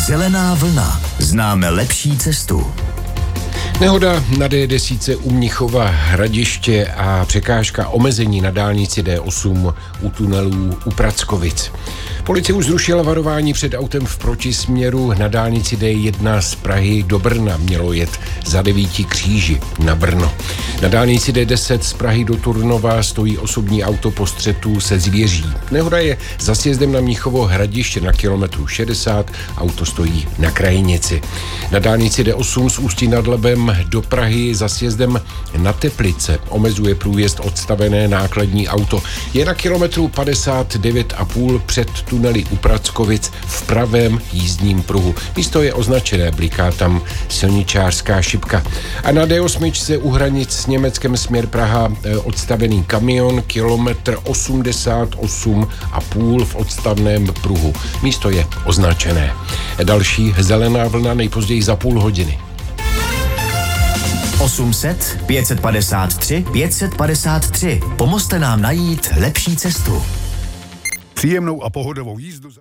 Zelená vlna. Známe lepší cestu. Nehoda na D10 u Mnichova Hradiště a překážka omezení na dálnici D8 u tunelů u Prackovic. Policie už zrušila varování před autem v protisměru na dálnici D1 z Prahy do Brna. Mělo jet za 9 Kříži na Brno. Na dálnici D10 z Prahy do Turnova stojí osobní auto po střetu se zvěří. Nehoda je za sjezdem na Mnichovo Hradiště na kilometru 60, auto stojí na krajnici. Na dálnici D8 z Ústí nad Labem do Prahy za sjezdem na Teplice omezuje průjezd odstavené nákladní auto. Je na kilometru 59,5 před tunely u Prackovic v pravém jízdním pruhu. Místo je označené, bliká tam silničářská šipka. A na D8 u hranic s Německem směr Praha odstavený kamion, kilometr 88,5 v odstavném pruhu. Místo je označené. Další zelená vlna nejpozději za půl hodiny. 800 553 553. Pomozte nám najít lepší cestu. Příjemnou a pohodovou jízdu.